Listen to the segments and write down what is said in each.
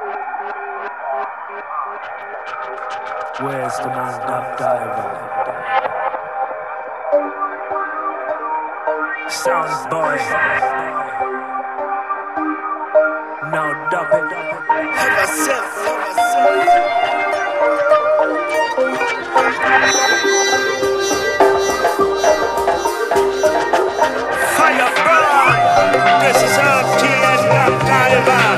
Where's the man that diver? Sound boy. Now dub it. Fire burn. This is RTN Dub Diver.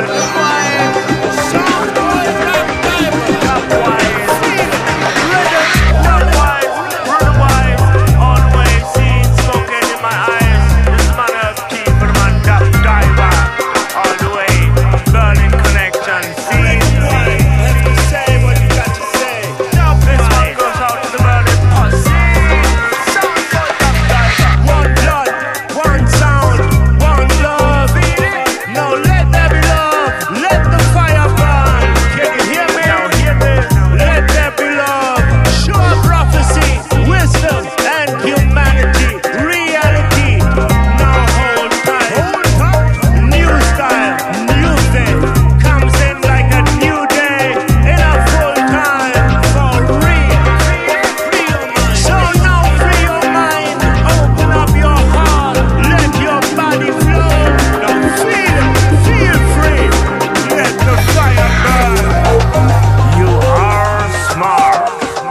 Sound boy Dub Diver. Dub wise. Dub wise. Run wise. Always seen smoking in my eyes. This man of keeper man Dub Diver. All the way. Burning connection. See. Have to say what you got to say. This one goes out to the burning posse. Sound boy Dub Diver. One blood, one sound, one love. Now let there be love. Let the fire burn. Can you hear me? Now hear this. Let there be love. Sure prophecy, wisdom, and humanity. Reality. Now hold tight. New style, new thing. Comes in like a new day. In a full time. For real. So now free your mind. Open up your heart. Let your body flow. Now feel free. Let the fire burn. You are smart.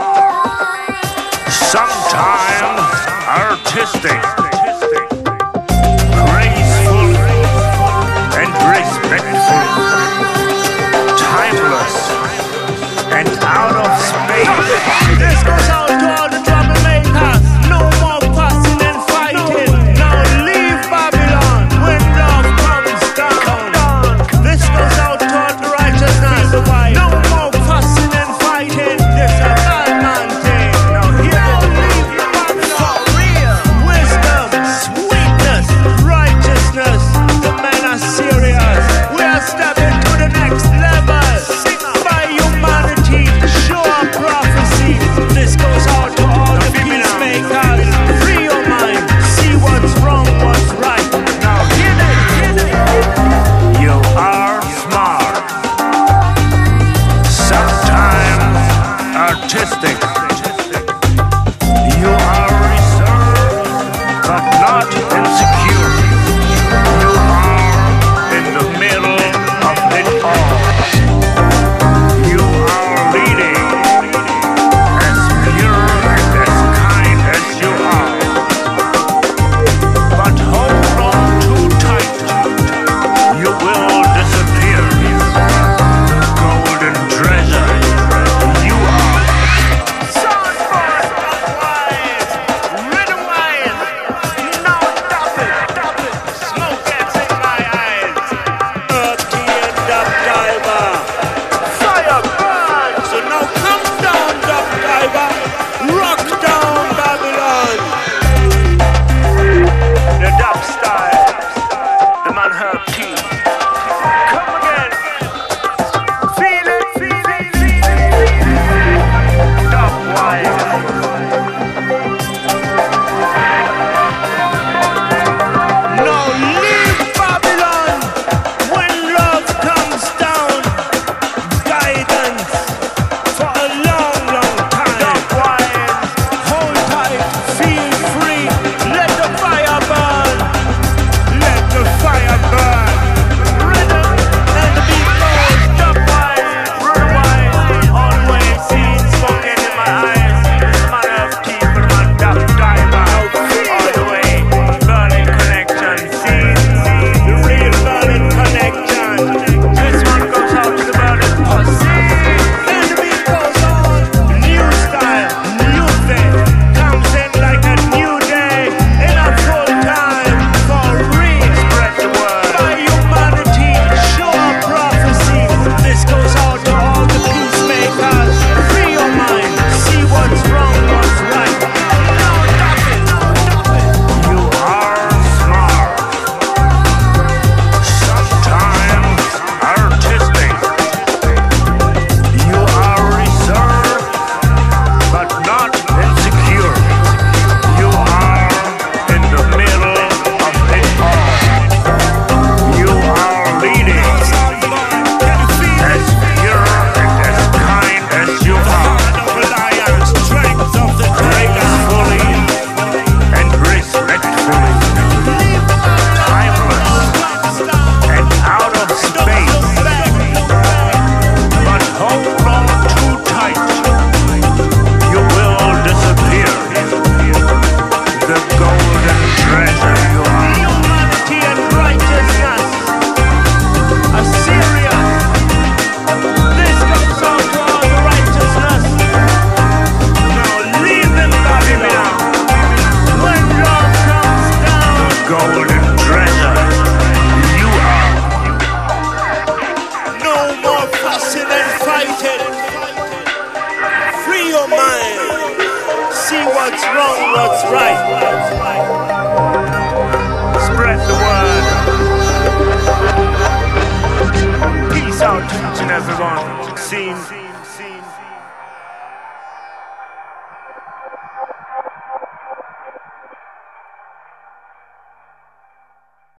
Sometimes artistic. Graceful and respectful. Timeless and out of space. This goes out to all the troublemakers. No more fussing and fighting. Now leave Babylon when love comes down. This goes out to all the righteousness. No more fussing and fighting. This a bad man thing. Now here leave Babylon. For real. Wisdom, sweetness, righteousness. The men are serious. We are stepping to the next level. Sing by humanity. Show a prophecy. This goes out to all the peacemakers. Free your mind. See what's wrong, what's right. Now hit it. You are smart. Sometimes artistic. You are reserved, but not insecure. You are in the middle of it all. You are leading as pure and as kind as you are. But hold on too tight. You will disappear. The golden treasure you are. Sound boy, wise, rhythm wise. Now stop it. scene.